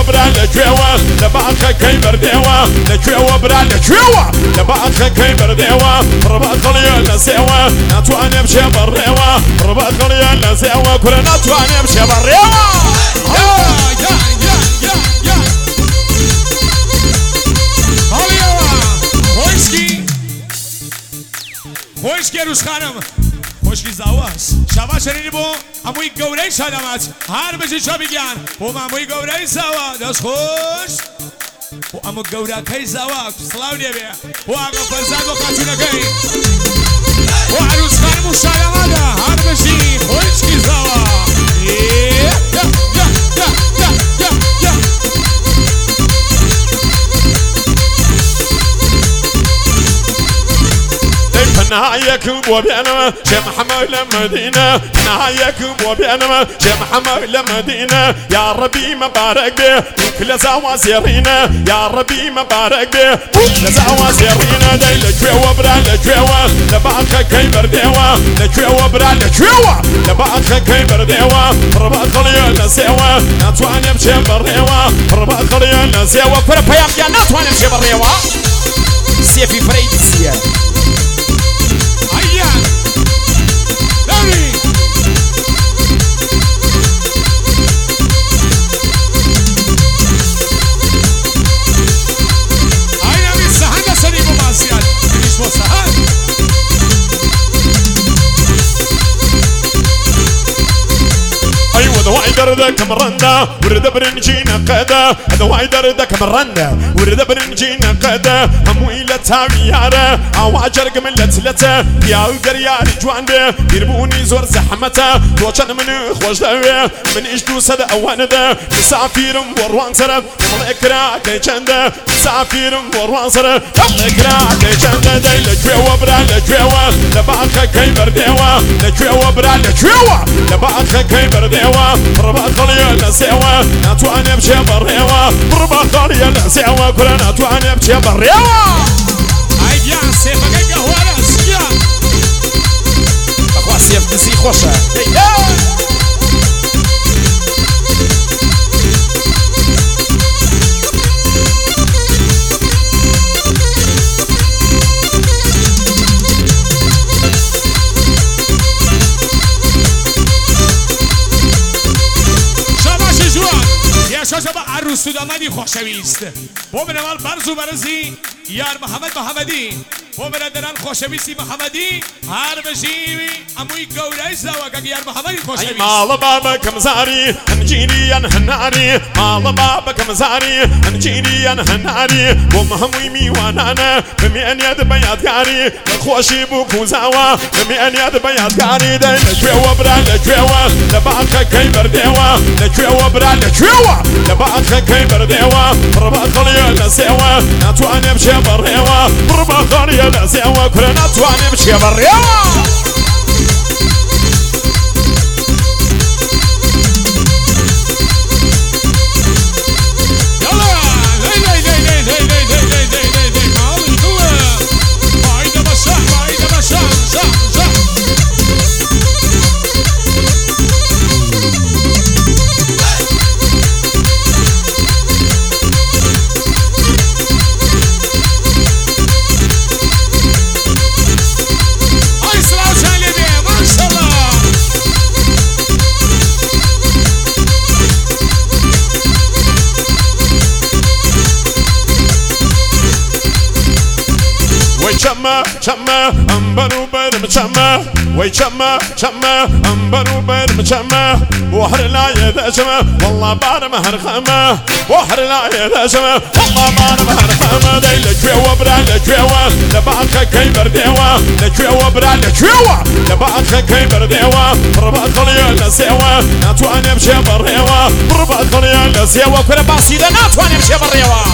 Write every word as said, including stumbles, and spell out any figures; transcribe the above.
برا لجوا لبعض خكي بردوا لجوا برا لجوا لبعض خكي بردوا ربط خلينا سوا نتواني بشي بروا ربط خلينا سوا كل نتواني بشي بروا يا يا يا يا يا هاليوا خوشکی خوشکی روز خانم خوشکی زاواس شبا شنیدی بو اموی گوره سلامت هر بچه چا بگن بو اموی گوره زاوا دست خوش بو امو گوره کی زاوا سلاو دیبه بو آقا فرزاد و خاتونه کی بو عروس خانم و سلامت هر بچه خوشکی زاوا یا یا یا یا یا یا نهايك وبينما شي محمد لمدينة نهايك وبينما شي محمد لمدينة يا ربي مبارك به كل زوازيرينا يا ربي مبارك به كل زوازيرينا داي لجوا برا لجوا لبعض خكي بردوا لجوا برا لجوا لبعض خكي بردوا ربط خلينا سوا نتواني بشي بريوا ربط خلينا سوا كل بيام يا نتواني بشي بريوا سيفي فريدسيا دردك مرنا ورد برنجينا قدا هذا واي دردك مرنا ورد برنجينا قدا هم ويلا تاويارا او اجرق من لتلته يا قريان جوان به يربوني زور زحمته توشن من خوش داوي من اجدو صد اوان ده مسافير وروان سر ملكرا كيچنده مسافير وروان سر ملكرا كيچنده داي لجوا برا لجوا لبعض خكي بردوا لجوا برا لجوا لبعض خكي بردوا ربط خلينا سوا نتواني بشي بريوا ربط خلينا سوا كلنا نتواني بشي بريوا هاي يا سيف بقى هواس يا اخوا سيف دسي خوشه شباب عروس دامادی خوشویست بو بنوال برزو برزی یار محمد محمدی بو برادران خوشویستی محمدی هر بشیوی اموی گوره زوا که یار محمدی خوشویست مال بابا کمزاری انجینی انهناری مال بابا کمزاری انجینی انهناری بو مهموی میوانانه بمیان یاد بیادگاری خوشی بو کوزاوا بمیان یاد بیادگاری دی لجوا برا لجوا لبعض خکی بردوا لجوا برا لجوا لبعض خكي بردوا ربط خلينا سوا نتواني بشي بريوا ربط خلينا سوا كلنا نتواني بشي بريوا شما شما أمبرو برم شما وي شما شما أمبرو برم شما بحر لا يدشما والله بارم هرخما بحر لا يدشما والله بارم هرخما داي لجوا برا لجوا لبعض خكي بردوا لجوا برا لجوا لبعض خكي بردوا ربط خلينا سوا نتواني بشي بريوا ربط خلينا سوا كل باسيده نتواني بشي بريوا